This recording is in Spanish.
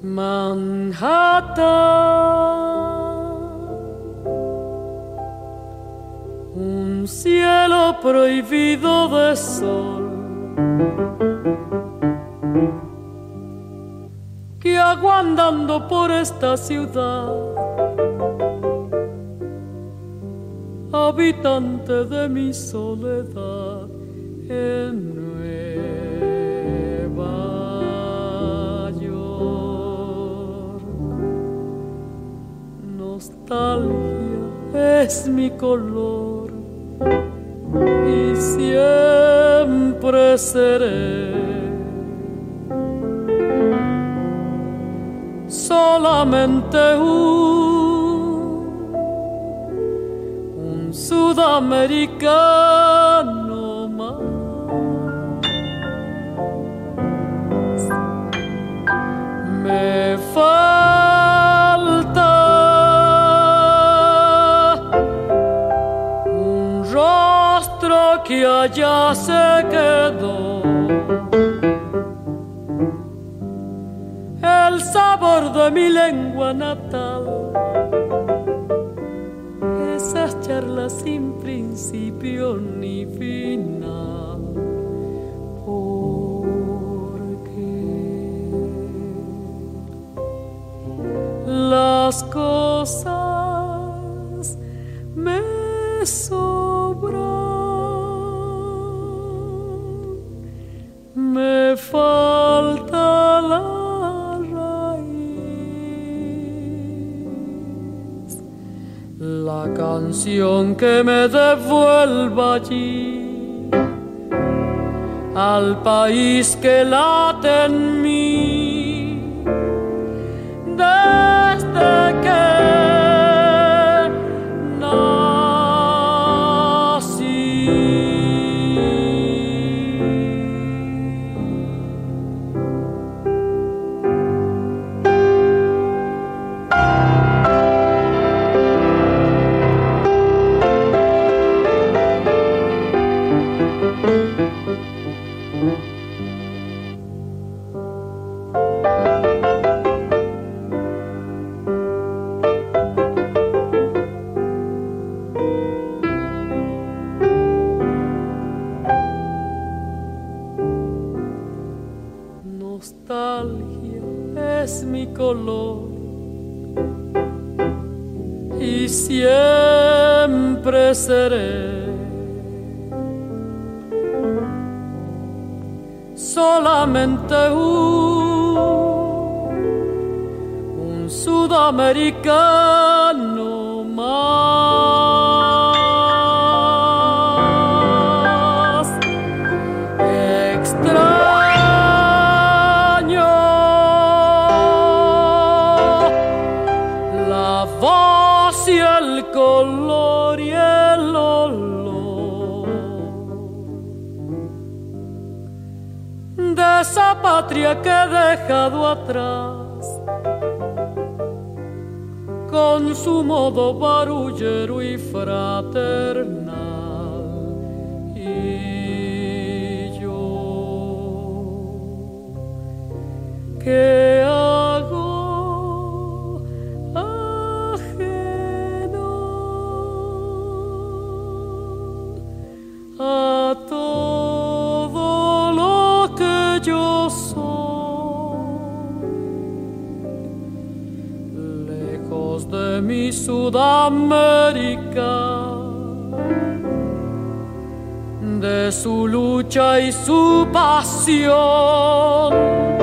Manhattan, un cielo prohibido de sol que aguardando por esta ciudad, habitante de mi soledad en Nueva York. Nostalgia es mi color y siempre seré solamente un sudamericano más. Me falta un rostro que allá se quedó, el sabor de mi lengua natal, esas charlas sin principio ni final. Porque las cosas me sobran, me falta la raíz, la canción que me devuelva allí al país que late en mí desde que nostalgia es mi color y siempre seré solamente un sudamericano más. Extraño la voz y el color y el olor de esa patria que he dejado atrás, con su modo barullero y fraternal. Y yo, ¿qué hago ajeno a todo lo que yo soy? De mi Sudamérica, de su lucha y su pasión.